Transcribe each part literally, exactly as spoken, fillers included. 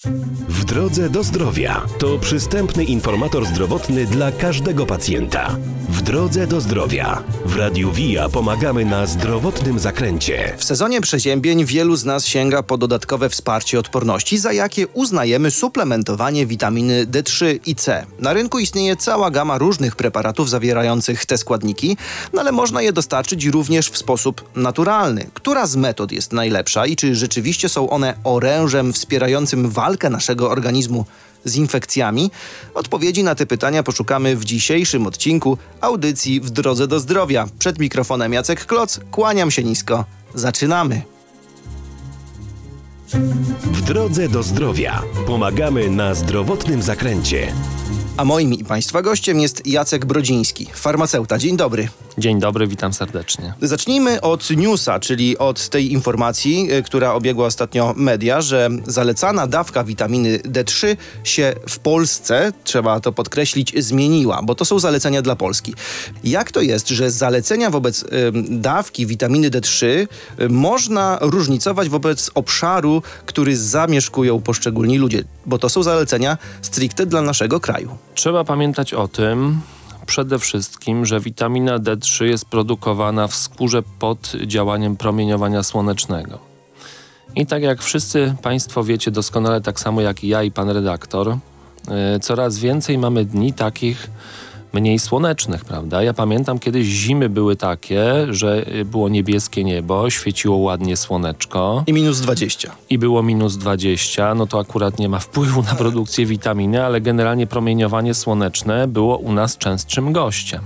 W drodze do zdrowia to przystępny informator zdrowotny dla każdego pacjenta. W drodze do zdrowia w Radiu Via pomagamy na zdrowotnym zakręcie. W sezonie przeziębień wielu z nas sięga po dodatkowe wsparcie odporności, za jakie uznajemy suplementowanie witaminy D trzy i C. Na rynku istnieje cała gama różnych preparatów zawierających te składniki, no ale można je dostarczyć również w sposób naturalny. Która z metod jest najlepsza i czy rzeczywiście są one orężem wspierającym walkę naszego organizmu z infekcjami? Odpowiedzi na te pytania poszukamy w dzisiejszym odcinku audycji W drodze do zdrowia. Przed mikrofonem Jacek Kloc, kłaniam się nisko. Zaczynamy! W drodze do zdrowia pomagamy na zdrowotnym zakręcie. A moim i Państwa gościem jest Jacek Brodziński, farmaceuta. Dzień dobry. Dzień dobry, witam serdecznie. Zacznijmy od newsa, czyli od tej informacji, która obiegła ostatnio media, że zalecana dawka witaminy D trzy się w Polsce, trzeba to podkreślić, zmieniła, bo to są zalecenia dla Polski. Jak to jest, że zalecenia wobec y, dawki witaminy D trzy y, można różnicować wobec obszaru, który zamieszkują poszczególni ludzie, bo to są zalecenia stricte dla naszego kraju? Trzeba pamiętać o tym, przede wszystkim, że witamina D trzy jest produkowana w skórze pod działaniem promieniowania słonecznego. I tak jak wszyscy Państwo wiecie doskonale, tak samo jak i ja i pan redaktor, yy, coraz więcej mamy dni takich mniej słonecznych, prawda? Ja pamiętam, kiedyś zimy były takie, że było niebieskie niebo, świeciło ładnie słoneczko. I minus dwadzieścia. I było minus dwadzieścia, no to akurat nie ma wpływu na produkcję witaminy, ale generalnie promieniowanie słoneczne było u nas częstszym gościem.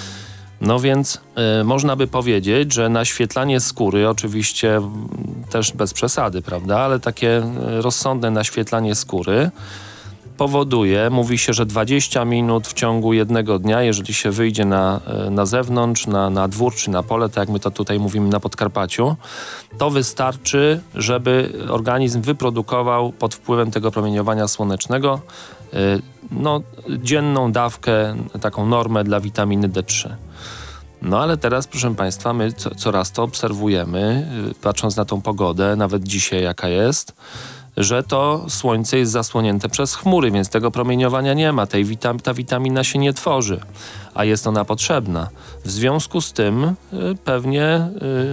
No więc y, można by powiedzieć, że naświetlanie skóry, oczywiście y, też bez przesady, prawda, ale takie y, rozsądne naświetlanie skóry powoduje, mówi się, że dwadzieścia minut w ciągu jednego dnia, jeżeli się wyjdzie na, na zewnątrz, na, na dwór czy na pole, tak jak my to tutaj mówimy na Podkarpaciu, to wystarczy, żeby organizm wyprodukował pod wpływem tego promieniowania słonecznego yy, no, dzienną dawkę, taką normę dla witaminy D trzy. No ale teraz, proszę Państwa, my co, coraz to obserwujemy, yy, patrząc na tą pogodę, nawet dzisiaj jaka jest, że to słońce jest zasłonięte przez chmury, więc tego promieniowania nie ma, tej witam- ta witamina się nie tworzy, a jest ona potrzebna. W związku z tym y, pewnie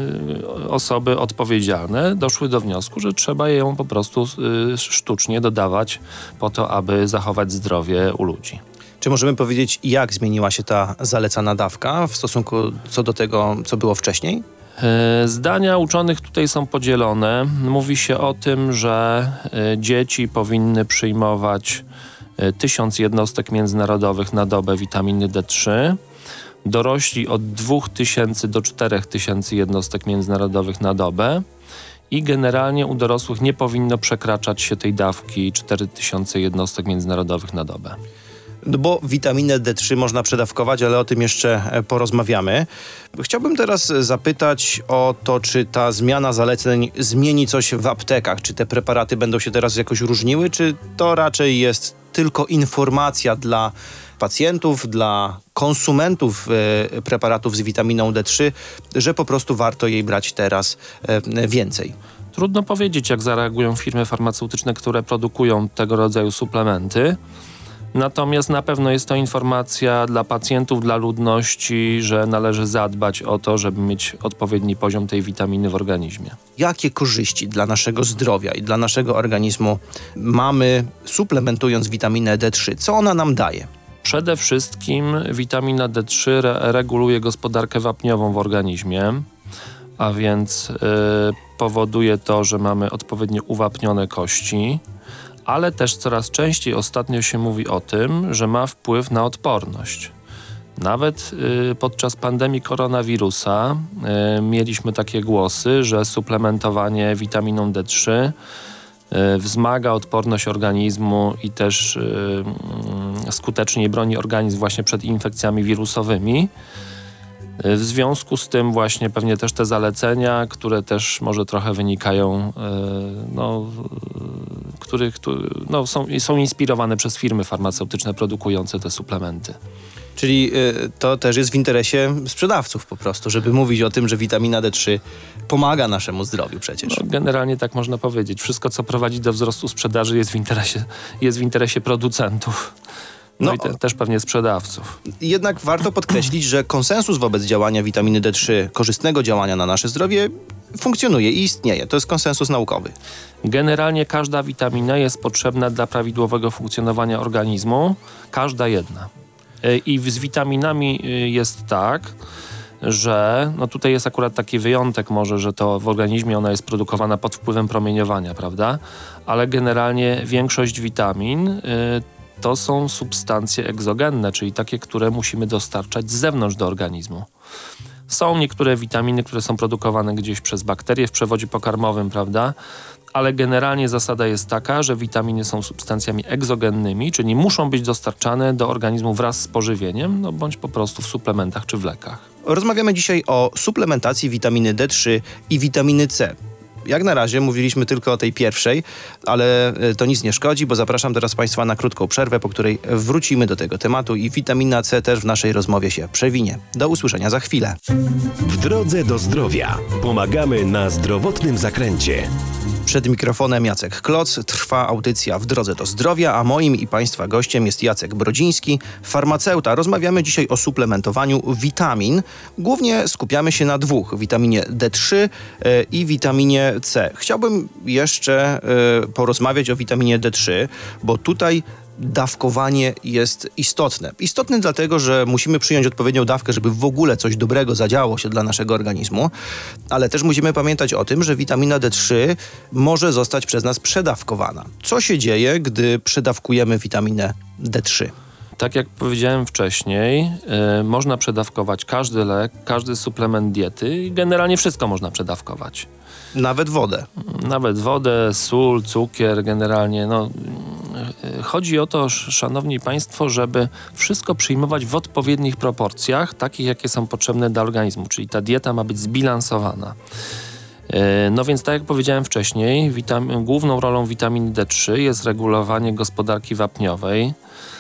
y, osoby odpowiedzialne doszły do wniosku, że trzeba ją po prostu y, sztucznie dodawać po to, aby zachować zdrowie u ludzi. Czy możemy powiedzieć, jak zmieniła się ta zalecana dawka w stosunku co do tego, co było wcześniej? Zdania uczonych tutaj są podzielone. Mówi się o tym, że dzieci powinny przyjmować tysiąc jednostek międzynarodowych na dobę witaminy D trzy. Dorośli od dwóch tysięcy do czterech tysięcy jednostek międzynarodowych na dobę. I generalnie u dorosłych nie powinno przekraczać się tej dawki cztery tysiące jednostek międzynarodowych na dobę. No bo witaminę D trzy można przedawkować, ale o tym jeszcze porozmawiamy. Chciałbym teraz zapytać o to, czy ta zmiana zaleceń zmieni coś w aptekach. Czy te preparaty będą się teraz jakoś różniły, czy to raczej jest tylko informacja dla pacjentów, dla konsumentów e, preparatów z witaminą D trzy, że po prostu warto jej brać teraz e, więcej? Trudno powiedzieć, jak zareagują firmy farmaceutyczne, które produkują tego rodzaju suplementy. Natomiast na pewno jest to informacja dla pacjentów, dla ludności, że należy zadbać o to, żeby mieć odpowiedni poziom tej witaminy w organizmie. Jakie korzyści dla naszego zdrowia i dla naszego organizmu mamy, suplementując witaminę D trzy? Co ona nam daje? Przede wszystkim witamina D trzy re- reguluje gospodarkę wapniową w organizmie, a więc yy, powoduje to, że mamy odpowiednio uwapnione kości, ale też coraz częściej ostatnio się mówi o tym, że ma wpływ na odporność. Nawet y, podczas pandemii koronawirusa y, mieliśmy takie głosy, że suplementowanie witaminą D trzy y, wzmaga odporność organizmu i też y, y, skutecznie broni organizm właśnie przed infekcjami wirusowymi. W związku z tym właśnie pewnie też te zalecenia, które też może trochę wynikają, no, których no, są, są inspirowane przez firmy farmaceutyczne produkujące te suplementy. Czyli y, to też jest w interesie sprzedawców po prostu, żeby mówić o tym, że witamina D trzy pomaga naszemu zdrowiu przecież. No, generalnie tak można powiedzieć. Wszystko, co prowadzi do wzrostu sprzedaży, jest w interesie, jest w interesie producentów. No, no i te, też pewnie sprzedawców. Jednak warto podkreślić, że konsensus wobec działania witaminy D trzy, korzystnego działania na nasze zdrowie, funkcjonuje i istnieje. To jest konsensus naukowy. Generalnie każda witamina jest potrzebna dla prawidłowego funkcjonowania organizmu. Każda jedna. I z witaminami jest tak, że no tutaj jest akurat taki wyjątek może, że to w organizmie ona jest produkowana pod wpływem promieniowania, prawda? Ale generalnie większość witamin y, to są substancje egzogenne, czyli takie, które musimy dostarczać z zewnątrz do organizmu. Są niektóre witaminy, które są produkowane gdzieś przez bakterie w przewodzie pokarmowym, prawda? Ale generalnie zasada jest taka, że witaminy są substancjami egzogennymi, czyli muszą być dostarczane do organizmu wraz z pożywieniem, no bądź po prostu w suplementach czy w lekach. Rozmawiamy dzisiaj o suplementacji witaminy D trzy i witaminy C. Jak na razie mówiliśmy tylko o tej pierwszej, ale to nic nie szkodzi, bo zapraszam teraz Państwa na krótką przerwę, po której wrócimy do tego tematu i witamina C też w naszej rozmowie się przewinie. Do usłyszenia za chwilę. W drodze do zdrowia pomagamy na zdrowotnym zakręcie. Przed mikrofonem Jacek Kloc, trwa audycja W drodze do zdrowia, a moim i Państwa gościem jest Jacek Brodziński, farmaceuta. Rozmawiamy dzisiaj o suplementowaniu witamin. Głównie skupiamy się na dwóch, witaminie D trzy yy, i witaminie C. Chciałbym jeszcze yy, porozmawiać o witaminie D trzy, bo tutaj dawkowanie jest istotne. Istotne dlatego, że musimy przyjąć odpowiednią dawkę, żeby w ogóle coś dobrego zadziało się dla naszego organizmu, ale też musimy pamiętać o tym, że witamina D trzy może zostać przez nas przedawkowana. Co się dzieje, gdy przedawkujemy witaminę D trzy? Tak jak powiedziałem wcześniej, yy, można przedawkować każdy lek, każdy suplement diety i generalnie wszystko można przedawkować. Nawet wodę. Nawet wodę, sól, cukier, generalnie. No, yy, chodzi o to, szanowni państwo, żeby wszystko przyjmować w odpowiednich proporcjach, takich jakie są potrzebne dla organizmu, czyli ta dieta ma być zbilansowana. Yy, no więc tak jak powiedziałem wcześniej, witam- główną rolą witaminy D trzy jest regulowanie gospodarki wapniowej.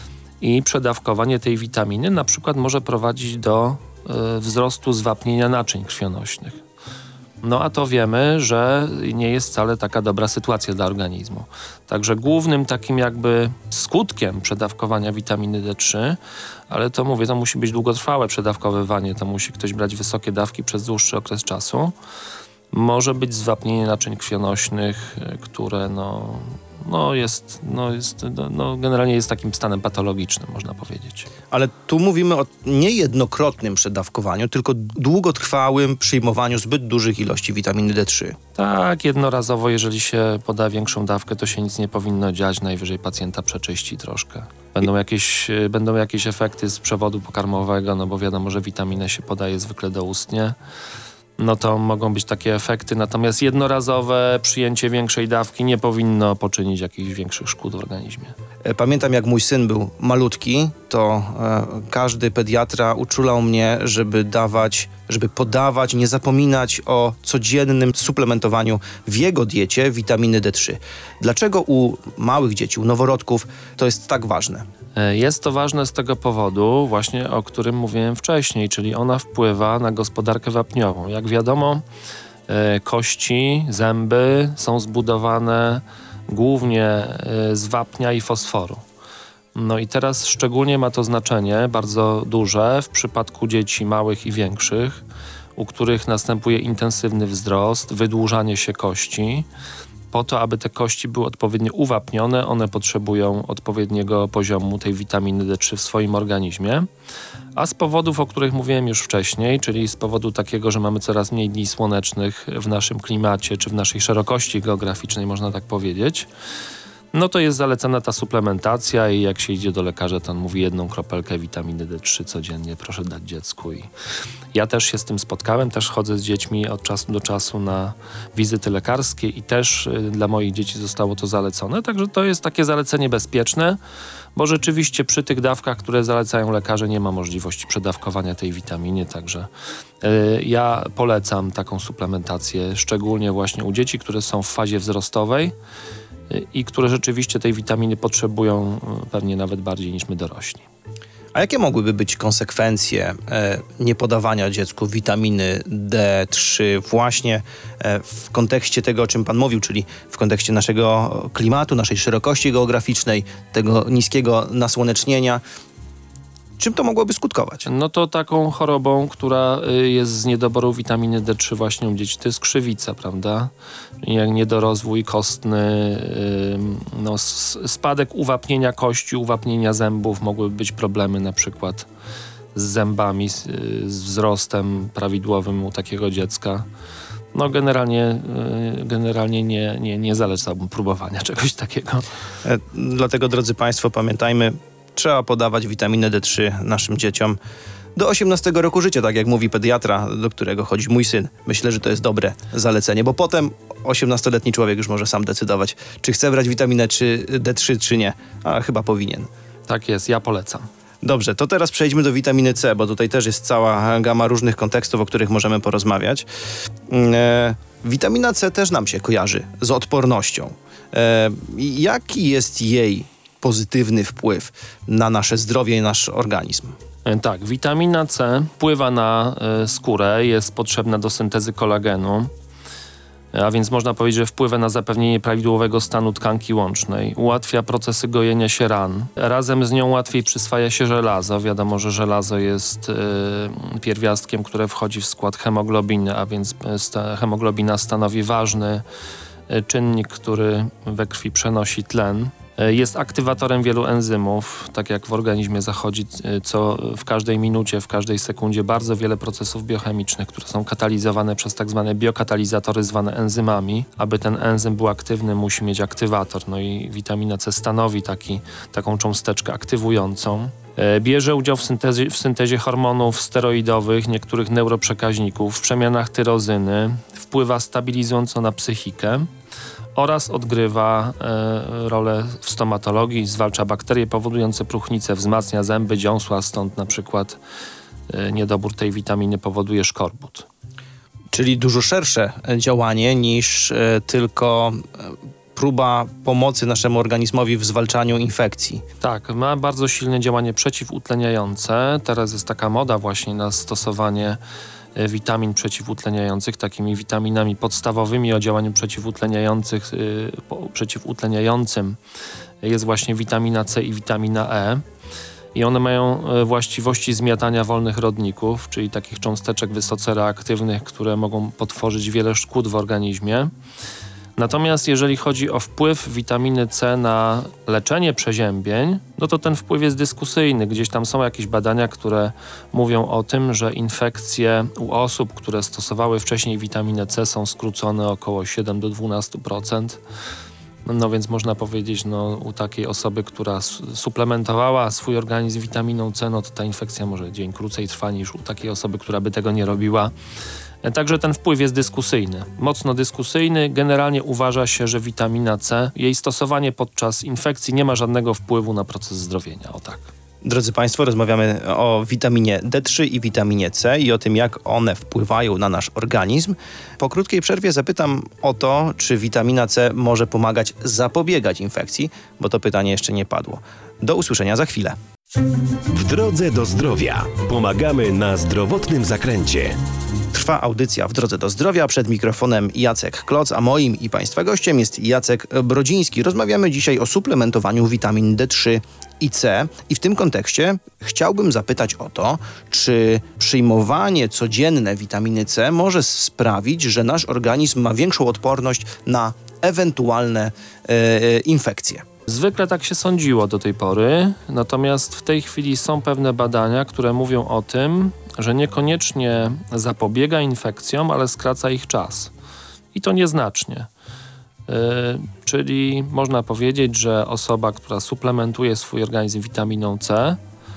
I przedawkowanie tej witaminy na przykład może prowadzić do y, wzrostu zwapnienia naczyń krwionośnych. No a to wiemy, że nie jest wcale taka dobra sytuacja dla organizmu. Także głównym takim jakby skutkiem przedawkowania witaminy D trzy, ale to mówię, to musi być długotrwałe przedawkowywanie, to musi ktoś brać wysokie dawki przez dłuższy okres czasu, może być zwapnienie naczyń krwionośnych, które no... No jest, no jest, no generalnie jest takim stanem patologicznym, można powiedzieć. Ale tu mówimy o niejednokrotnym przedawkowaniu, tylko długotrwałym przyjmowaniu zbyt dużych ilości witaminy D trzy. Tak, jednorazowo, jeżeli się poda większą dawkę, to się nic nie powinno dziać, najwyżej pacjenta przeczyści troszkę. Będą jakieś, będą jakieś efekty z przewodu pokarmowego, no bo wiadomo, że witaminę się podaje zwykle doustnie. No to mogą być takie efekty, natomiast jednorazowe przyjęcie większej dawki nie powinno poczynić jakichś większych szkód w organizmie. Pamiętam, jak mój syn był malutki, to e, każdy pediatra uczulał mnie, żeby dawać, żeby podawać, nie zapominać o codziennym suplementowaniu w jego diecie witaminy D trzy. Dlaczego u małych dzieci, u noworodków to jest tak ważne? Jest to ważne z tego powodu, właśnie o którym mówiłem wcześniej, czyli ona wpływa na gospodarkę wapniową. Jak wiadomo, kości, zęby są zbudowane głównie z wapnia i fosforu. No i teraz szczególnie ma to znaczenie bardzo duże w przypadku dzieci małych i większych, u których następuje intensywny wzrost, wydłużanie się kości. Po to, aby te kości były odpowiednio uwapnione, one potrzebują odpowiedniego poziomu tej witaminy D trzy w swoim organizmie. A z powodów, o których mówiłem już wcześniej, czyli z powodu takiego, że mamy coraz mniej dni słonecznych w naszym klimacie, czy w naszej szerokości geograficznej, można tak powiedzieć, no to jest zalecana ta suplementacja i jak się idzie do lekarza, to on mówi jedną kropelkę witaminy D trzy codziennie, proszę dać dziecku. I ja też się z tym spotkałem, też chodzę z dziećmi od czasu do czasu na wizyty lekarskie i też y, dla moich dzieci zostało to zalecone, także to jest takie zalecenie bezpieczne, bo rzeczywiście przy tych dawkach, które zalecają lekarze, nie ma możliwości przedawkowania tej witaminy, także y, ja polecam taką suplementację, szczególnie właśnie u dzieci, które są w fazie wzrostowej i które rzeczywiście tej witaminy potrzebują pewnie nawet bardziej niż my dorośli. A jakie mogłyby być konsekwencje e, niepodawania dziecku witaminy D trzy właśnie e, w kontekście tego, o czym pan mówił, czyli w kontekście naszego klimatu, naszej szerokości geograficznej, tego niskiego nasłonecznienia? Czym to mogłoby skutkować? No to taką chorobą, która jest z niedoboru witaminy D trzy właśnie u dzieci, to jest krzywica, prawda? Jak niedorozwój kostny, no, spadek uwapnienia kości, uwapnienia zębów, mogłyby być problemy na przykład z zębami, z, z wzrostem prawidłowym u takiego dziecka. No generalnie, generalnie nie, nie, nie zalecałbym próbowania czegoś takiego. E, dlatego, drodzy państwo, pamiętajmy, trzeba podawać witaminę D trzy naszym dzieciom do osiemnastego roku życia, tak jak mówi pediatra, do którego chodzi mój syn. Myślę, że to jest dobre zalecenie, bo potem osiemnastoletni człowiek już może sam decydować, czy chce brać witaminę czy D trzy, czy nie. A chyba powinien. Tak jest, ja polecam. Dobrze, to teraz przejdźmy do witaminy C, bo tutaj też jest cała gama różnych kontekstów, o których możemy porozmawiać. E, witamina C też nam się kojarzy z odpornością. E, jaki jest jej pozytywny wpływ na nasze zdrowie i nasz organizm? Tak, witamina C wpływa na y, skórę, jest potrzebna do syntezy kolagenu, a więc można powiedzieć, że wpływa na zapewnienie prawidłowego stanu tkanki łącznej, ułatwia procesy gojenia się ran. Razem z nią łatwiej przyswaja się żelazo. Wiadomo, że żelazo jest y, pierwiastkiem, które wchodzi w skład hemoglobiny, a więc sta, hemoglobina stanowi ważny y, czynnik, który we krwi przenosi tlen. Jest aktywatorem wielu enzymów, tak jak w organizmie zachodzi co w każdej minucie, w każdej sekundzie bardzo wiele procesów biochemicznych, które są katalizowane przez tak zwane biokatalizatory zwane enzymami. Aby ten enzym był aktywny, musi mieć aktywator. No i witamina C stanowi taki, taką cząsteczkę aktywującą. Bierze udział w syntezie, w syntezie hormonów steroidowych, niektórych neuroprzekaźników, w przemianach tyrozyny, wpływa stabilizująco na psychikę oraz odgrywa e, rolę w stomatologii, zwalcza bakterie powodujące próchnicę, wzmacnia zęby, dziąsła, stąd na przykład e, niedobór tej witaminy powoduje szkorbut. Czyli dużo szersze działanie niż e, tylko e, próba pomocy naszemu organizmowi w zwalczaniu infekcji. Tak, ma bardzo silne działanie przeciwutleniające. Teraz jest taka moda właśnie na stosowanie witamin przeciwutleniających, takimi witaminami podstawowymi o działaniu przeciwutleniających, yy, po, przeciwutleniającym jest właśnie witamina C i witamina E. I one mają właściwości zmiatania wolnych rodników, czyli takich cząsteczek wysoce reaktywnych, które mogą potworzyć wiele szkód w organizmie. Natomiast jeżeli chodzi o wpływ witaminy C na leczenie przeziębień, no to ten wpływ jest dyskusyjny. Gdzieś tam są jakieś badania, które mówią o tym, że infekcje u osób, które stosowały wcześniej witaminę C, są skrócone około siedem do dwunastu procent. No więc można powiedzieć, no u takiej osoby, która suplementowała swój organizm witaminą C, no to ta infekcja może dzień krócej trwa niż u takiej osoby, która by tego nie robiła. Także ten wpływ jest dyskusyjny, mocno dyskusyjny. Generalnie uważa się, że witamina C, jej stosowanie podczas infekcji nie ma żadnego wpływu na proces zdrowienia. O tak. Drodzy państwo, rozmawiamy o witaminie D trzy i witaminie C i o tym, jak one wpływają na nasz organizm. Po krótkiej przerwie zapytam o to, czy witamina C może pomagać zapobiegać infekcji, bo to pytanie jeszcze nie padło. Do usłyszenia za chwilę. W drodze do zdrowia pomagamy na zdrowotnym zakręcie. Trwa audycja W drodze do zdrowia. Przed mikrofonem Jacek Kloc, a moim i państwa gościem jest Jacek Brodziński. Rozmawiamy dzisiaj o suplementowaniu witamin D trzy i C i w tym kontekście chciałbym zapytać o to, czy przyjmowanie codzienne witaminy C może sprawić, że nasz organizm ma większą odporność na ewentualne e, infekcje. Zwykle tak się sądziło do tej pory, natomiast w tej chwili są pewne badania, które mówią o tym, że niekoniecznie zapobiega infekcjom, ale skraca ich czas. I to nieznacznie. Yy, czyli można powiedzieć, że osoba, która suplementuje swój organizm witaminą C,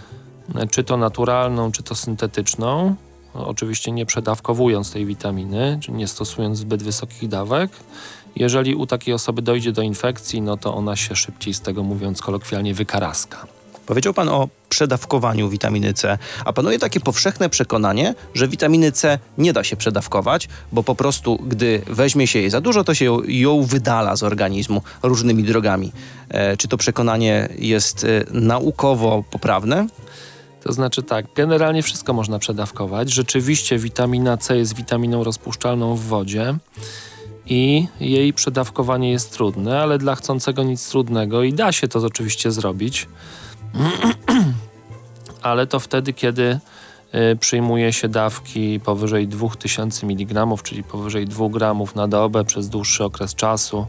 czy to naturalną, czy to syntetyczną, no, oczywiście nie przedawkowując tej witaminy, czy nie stosując zbyt wysokich dawek, jeżeli u takiej osoby dojdzie do infekcji, no to ona się szybciej, z tego mówiąc kolokwialnie, wykaraska. Powiedział pan o przedawkowaniu witaminy C, a panuje takie powszechne przekonanie, że witaminy C nie da się przedawkować, bo po prostu gdy weźmie się jej za dużo, to się ją, ją wydala z organizmu różnymi drogami. E, czy to przekonanie jest e, naukowo poprawne? To znaczy tak, generalnie wszystko można przedawkować. Rzeczywiście witamina C jest witaminą rozpuszczalną w wodzie i jej przedawkowanie jest trudne, ale dla chcącego nic trudnego i da się to oczywiście zrobić, ale to wtedy, kiedy y, przyjmuje się dawki powyżej dwa tysiące miligramów, czyli powyżej dwóch gramów na dobę przez dłuższy okres czasu.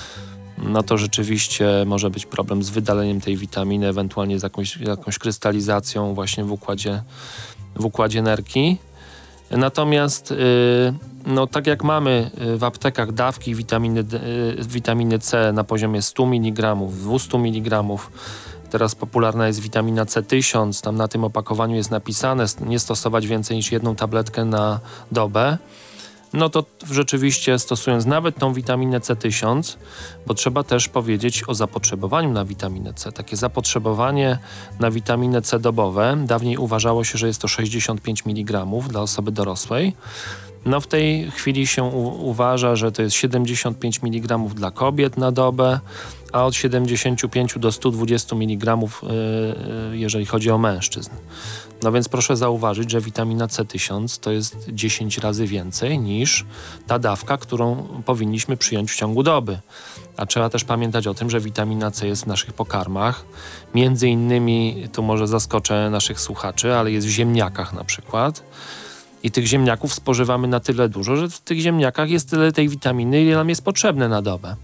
No to rzeczywiście może być problem z wydaleniem tej witaminy, ewentualnie z jakąś, jakąś krystalizacją właśnie w układzie, w układzie nerki. Natomiast yy, no tak jak mamy w aptekach dawki witaminy, yy, witaminy C na poziomie stu miligramów, dwieście miligramów, teraz popularna jest witamina C tysiąc, tam na tym opakowaniu jest napisane nie stosować więcej niż jedną tabletkę na dobę. No to rzeczywiście stosując nawet tą witaminę C tysiąc, bo trzeba też powiedzieć o zapotrzebowaniu na witaminę C. Takie zapotrzebowanie na witaminę C dobowe, dawniej uważało się, że jest to sześćdziesiąt pięć miligramów dla osoby dorosłej. No w tej chwili się u- uważa, że to jest siedemdziesiąt pięć miligramów dla kobiet na dobę, a od siedemdziesiąt pięć do stu dwudziestu miligramów yy, jeżeli chodzi o mężczyzn. No więc proszę zauważyć, że witamina C tysiąc to jest dziesięć razy więcej niż ta dawka, którą powinniśmy przyjąć w ciągu doby. A trzeba też pamiętać o tym, że witamina C jest w naszych pokarmach. Między innymi, tu może zaskoczę naszych słuchaczy, ale jest w ziemniakach na przykład. I tych ziemniaków spożywamy na tyle dużo, że w tych ziemniakach jest tyle tej witaminy, ile nam jest potrzebne na dobę.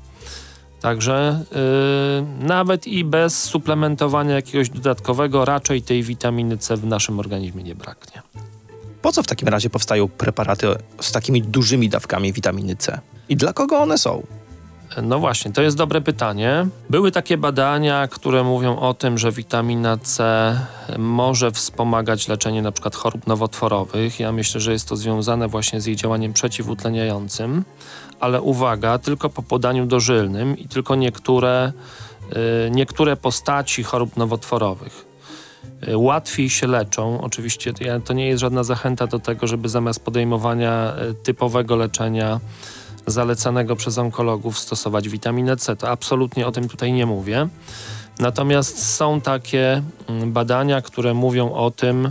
Także yy, nawet i bez suplementowania jakiegoś dodatkowego raczej tej witaminy C w naszym organizmie nie braknie. Po co w takim razie powstają preparaty z takimi dużymi dawkami witaminy C? I dla kogo one są? No właśnie, to jest dobre pytanie. Były takie badania, które mówią o tym, że witamina C może wspomagać leczenie na przykład chorób nowotworowych. Ja myślę, że jest to związane właśnie z jej działaniem przeciwutleniającym, ale uwaga, tylko po podaniu dożylnym i tylko niektóre, yy, niektóre postaci chorób nowotworowych yy, łatwiej się leczą. Oczywiście to nie jest żadna zachęta do tego, żeby zamiast podejmowania yy, typowego leczenia zalecanego przez onkologów stosować witaminę C. To absolutnie o tym tutaj nie mówię. Natomiast są takie badania, które mówią o tym,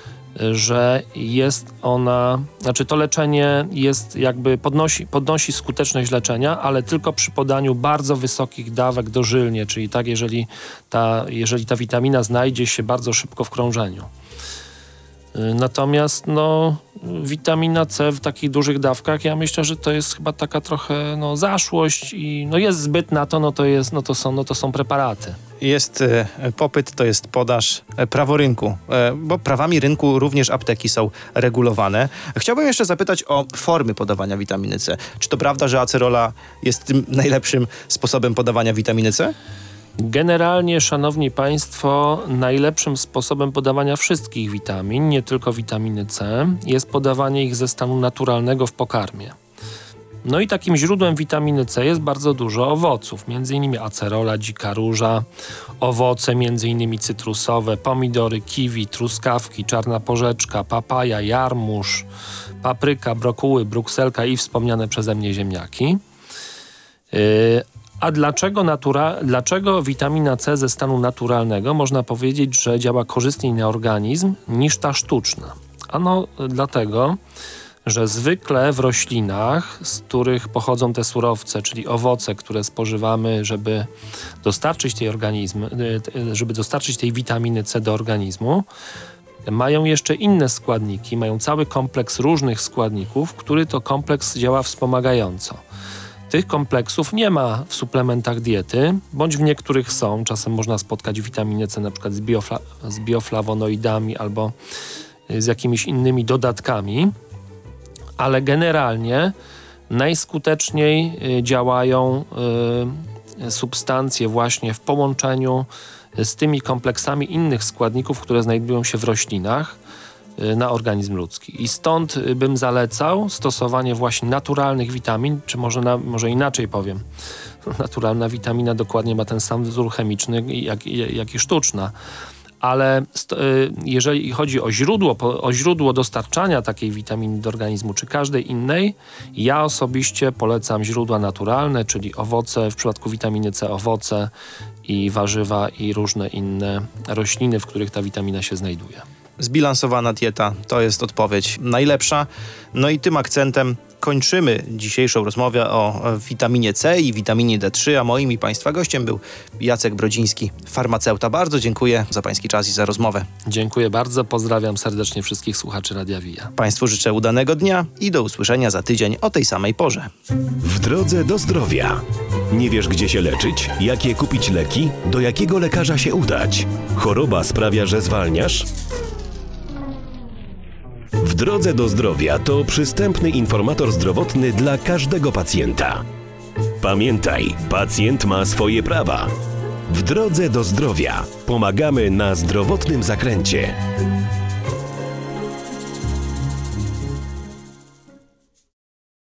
że jest ona, znaczy to leczenie jest jakby podnosi, podnosi skuteczność leczenia, ale tylko przy podaniu bardzo wysokich dawek dożylnie, czyli tak, jeżeli ta, jeżeli ta witamina znajdzie się bardzo szybko w krążeniu. Natomiast no, witamina C w takich dużych dawkach, ja myślę, że to jest chyba taka trochę no, zaszłość i no, jest zbyt na to, no to, jest, no, to są, no to są preparaty. Jest e, popyt, to jest podaż, e, prawo rynku, e, bo prawami rynku również apteki są regulowane. Chciałbym jeszcze zapytać o formy podawania witaminy C. Czy to prawda, że acerola jest tym najlepszym sposobem podawania witaminy C? Generalnie, szanowni państwo, najlepszym sposobem podawania wszystkich witamin, nie tylko witaminy C, jest podawanie ich ze stanu naturalnego w pokarmie. No i takim źródłem witaminy C jest bardzo dużo owoców, między innymi acerola, dzika róża, owoce między innymi cytrusowe, pomidory, kiwi, truskawki, czarna porzeczka, papaja, jarmuż, papryka, brokuły, brukselka i wspomniane przeze mnie ziemniaki. Yy, A dlaczego, natura, dlaczego witamina C ze stanu naturalnego można powiedzieć, że działa korzystniej na organizm niż ta sztuczna? Ano dlatego, że zwykle w roślinach, z których pochodzą te surowce, czyli owoce, które spożywamy, żeby dostarczyć tej organizm, żeby dostarczyć tej witaminy C do organizmu, mają jeszcze inne składniki, mają cały kompleks różnych składników, który to kompleks działa wspomagająco. Tych kompleksów nie ma w suplementach diety, bądź w niektórych są. Czasem można spotkać witaminę C na przykład z, biofla- z bioflawonoidami albo z jakimiś innymi dodatkami, ale generalnie najskuteczniej działają y, substancje właśnie w połączeniu z tymi kompleksami innych składników, które znajdują się w roślinach na organizm ludzki. I stąd bym zalecał stosowanie właśnie naturalnych witamin, czy może, na, może inaczej powiem. Naturalna witamina dokładnie ma ten sam wzór chemiczny jak, jak i sztuczna. Ale st- jeżeli chodzi o źródło, o źródło dostarczania takiej witaminy do organizmu, czy każdej innej, ja osobiście polecam źródła naturalne, czyli owoce, w przypadku witaminy C owoce i warzywa i różne inne rośliny, w których ta witamina się znajduje. zbilansowana dieta to jest odpowiedź najlepsza. No i tym akcentem kończymy dzisiejszą rozmowę o witaminie C i witaminie D trzy, a moim i Państwa gościem był Jacek Brodziński, farmaceuta. Bardzo dziękuję za Pański czas i za rozmowę. Dziękuję bardzo, pozdrawiam serdecznie wszystkich słuchaczy Radia Via. Państwu życzę udanego dnia i do usłyszenia za tydzień o tej samej porze. W drodze do zdrowia. Nie wiesz, gdzie się leczyć? Jakie kupić leki? Do jakiego lekarza się udać? Choroba sprawia, że zwalniasz? W drodze do zdrowia to przystępny informator zdrowotny dla każdego pacjenta. Pamiętaj, pacjent ma swoje prawa. W drodze do zdrowia pomagamy na zdrowotnym zakręcie.